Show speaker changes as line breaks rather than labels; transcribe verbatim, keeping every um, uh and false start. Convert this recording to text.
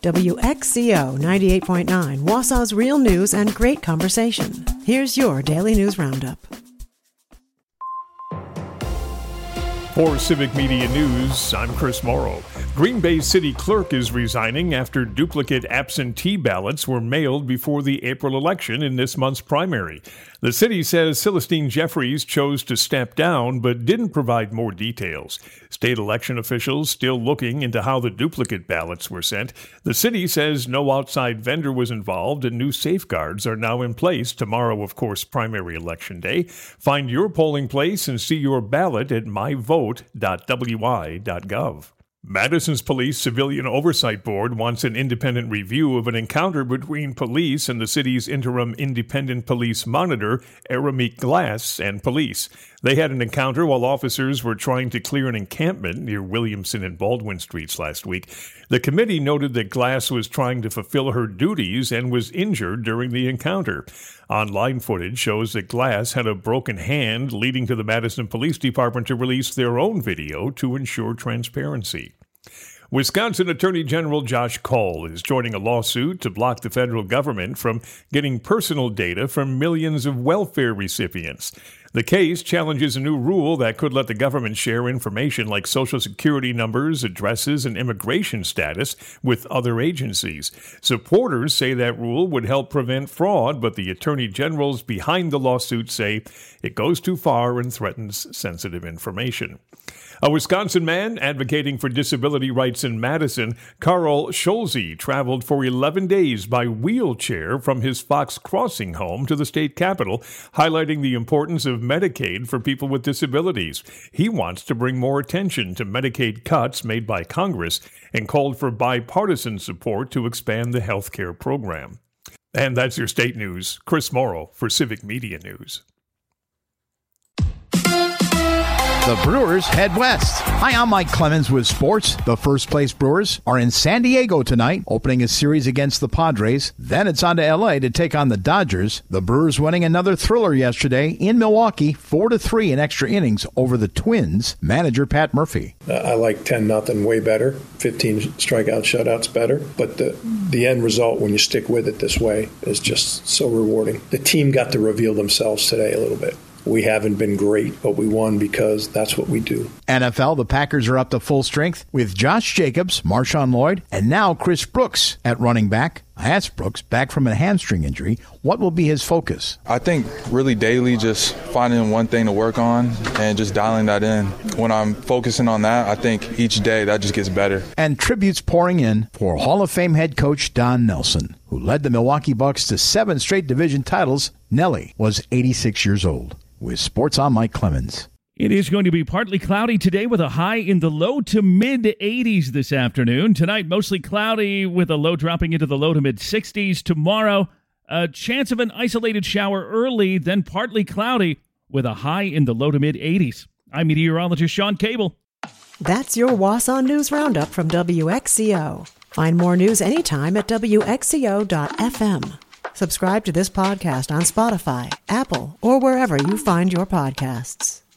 W X C O ninety-eight point nine, Wausau's real news and great conversation. Here's your Daily News Roundup.
For Civic Media News, I'm Chris Morrow. Green Bay City Clerk is resigning after duplicate absentee ballots were mailed before the April election in this month's primary. The city says Celestine Jeffries chose to step down but didn't provide more details. State election officials still looking into how the duplicate ballots were sent. The city says no outside vendor was involved and new safeguards are now in place. Tomorrow, of course, primary election day. Find your polling place and see your ballot at my vote dot w i dot gov. Madison's Police Civilian Oversight Board wants an independent review of an encounter between police and the city's interim independent police monitor, Arameek Glass, and police. They had an encounter while officers were trying to clear an encampment near Williamson and Baldwin Streets last week. The committee noted that Glass was trying to fulfill her duties and was injured during the encounter. Online footage shows that Glass had a broken hand, leading to the Madison Police Department to release their own video to ensure transparency. Wisconsin Attorney General Josh Kaul is joining a lawsuit to block the federal government from getting personal data from millions of welfare recipients. The case challenges a new rule that could let the government share information like Social Security numbers, addresses, and immigration status with other agencies. Supporters say that rule would help prevent fraud, but the attorney generals behind the lawsuit say it goes too far and threatens sensitive information. A Wisconsin man advocating for disability rights in Madison, Carl Scholze, traveled for eleven days by wheelchair from his Fox Crossing home to the state capitol, highlighting the importance of Medicaid for people with disabilities. He wants to bring more attention to Medicaid cuts made by Congress and called for bipartisan support to expand the health care program. And that's your state news. Chris Morrow for Civic Media News.
The Brewers head west. Hi, I'm Mike Clemens with sports. The first place Brewers are in San Diego tonight, opening a series against the Padres. Then it's on to L A to take on the Dodgers. The Brewers winning another thriller yesterday in Milwaukee, four to three in extra innings over the Twins. Manager Pat Murphy.
Uh, I like ten nothing way better, fifteen strikeout shutouts better. But the the end result, when you stick with it this way, is just so rewarding. The team got to reveal themselves today a little bit. We haven't been great, but we won because that's what we do.
N F L, the Packers are up to full strength with Josh Jacobs, Marshawn Lloyd, and now Chris Brooks at running back. I asked Brooks, back from a hamstring injury, what will be his focus?
I think really daily just finding one thing to work on and just dialing that in. When I'm focusing on that, I think each day that just gets better.
And tributes pouring in for Hall of Fame head coach Don Nelson, who led the Milwaukee Bucks to seven straight division titles. Nelly was eighty-six years old. With Sports, I'm Mike Clemens.
It is going to be partly cloudy today with a high in the low to mid eighties this afternoon. Tonight, mostly cloudy with a low dropping into the low to mid sixties. Tomorrow, a chance of an isolated shower early, then partly cloudy with a high in the low to mid eighties. I'm meteorologist Sean Cable.
That's your Wausau News Roundup from W X C O. Find more news anytime at W X C O dot F M. Subscribe to this podcast on Spotify, Apple, or wherever you find your podcasts.